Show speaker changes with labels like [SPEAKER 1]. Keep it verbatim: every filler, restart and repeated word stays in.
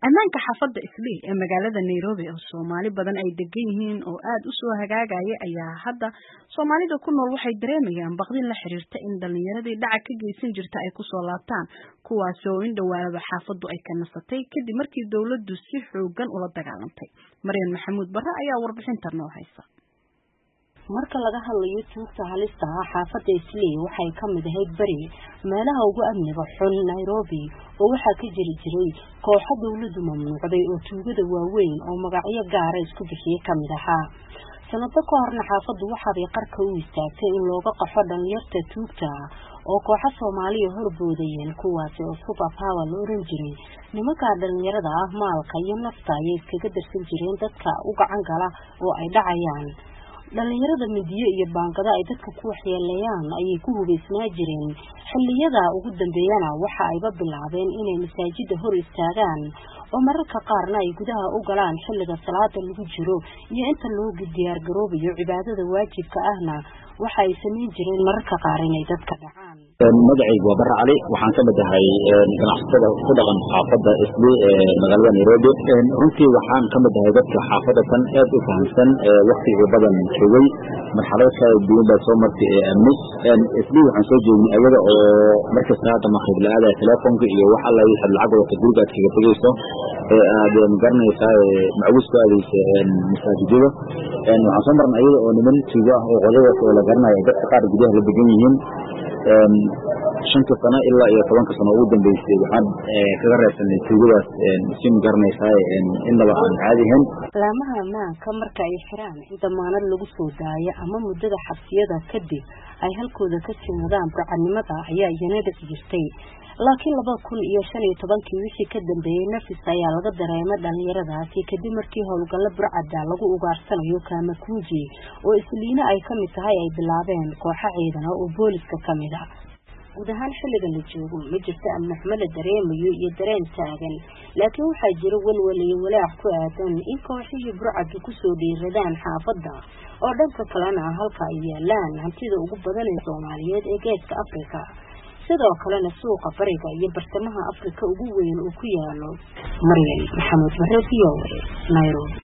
[SPEAKER 1] ammaanka xaafadda Islii ee magaalada Nairobi oo Soomaali badan ay degan yihiin oo aad u soo hagaagaya ayaa hadda Soomaalida ku nool waxay dareemayaan baqdin la xiriirta in dhalinyaradii dhaca ka geysan jirta ay ku soo laabtaan kuwaas oo in dhawaanaba xaafaddu ay ka nasatay kadib markii dawladdu si xoogan ula dagaalantay. Mariam Maxamuud Barre ayaa warbixintan noo haysa.
[SPEAKER 2] marka laga hadlayo tuugta halista ah xaafadda Islii waxay ka mid ahayd bari meelaha ugu amniga xun Nairobi oo waxa ka jiri jiray kooxo dawladdu mamnuucday oo tuugada waaweyn oo magacyo gaar ah isku bixiyay kamid ahaa. sanado ka horna xaafaddu waxa ay qarka u istaagtay in looga qaxo dhalinyarta tuugta oo kooxo Soomaaliya horboodayeen kuwaas oo super power loo oran jiray nimanka dhalinyarada ah maalka iyo nafta ay iskaga darsan jireen dadka u gacan gala oo ay dhacayaan. dhalinyarada midiyo iyo baangada ay dadka ku waxyeeleeyaan ayay ku hubeysnaa jireen. xilliyada ugu dambeeyana waxa ayba bilaabeen inay masaajida hor istaagaan oo mararka qaarna ay gudaha u galaan xilliga salaada lagu jiro iyo inta loo diyaar garoobayo cibaadada waajibka ahna waxa ay sameyn jireen mararka qaar inay dadka dhacaan.
[SPEAKER 3] magacaygu waa Barre Cali waxaan ka mid ahay ganacsatada ku dhaqan xaafadda Islii ee magaalada Nairobi. runtii waxaan ka mid ahay dadka xaafadda tan aad u fahamsan waqtiga badan joogay marxalad kala duwan baa soo martay ee amni. Islii waxaan soo joognay ayaga oo markii salaada maqrib la aadayo telefoonka iyo wax alla wixii lacag wata guriga kaga tagayso ee aad garanaysaa macawis ku aadaysa masaajidada. waxaan soo marnay ayaga oo niman tuuga ah oo qodada oo la garanayo dadka qaar gudaha la degan yihiin shanta sano ilaa iyo tobanka sano ugu dambeysay waxaan kaga reebsanay tuugadaas si garanaysaa innaba aan caadi ahayn.
[SPEAKER 2] laamaha ammaanka marka ay xiraan in damaanad lagu soo daayo ama muddada xabsiyada kadib ay halkooda ka simadaan burcadnimada ayaa iyana dhici jirtay. laakiin laba kun iyo shan iyo tobankii wixii ka dambeeyay nafis ayaa laga dareemay dhalinyaradaasi kadib markii howlgalla burcada lagu ugaarsanayo Kamakunji oo Isliina ay ka mid tahay ay bilaabeen kooxo ciidan oo booliska ka mid ah. guud ahaan xilligan la joogo ma jirto amni xumo la dareemayo iyo dareen taagan, laakiin waxaa jira walwal iyo walaac ku aadan in kooxihii burcadu ku soo dhiiradaan xaafadda oo dhanka kalena halka ay yaalaan hantida ugu badan ee Soomaaliyeed ee geeska Afrika. sidoo kalena suuqa bariga iyo bartamaha Afrika ugu weyn oo ku yaalo. Mariam Maxamuud Barre, Nairobi.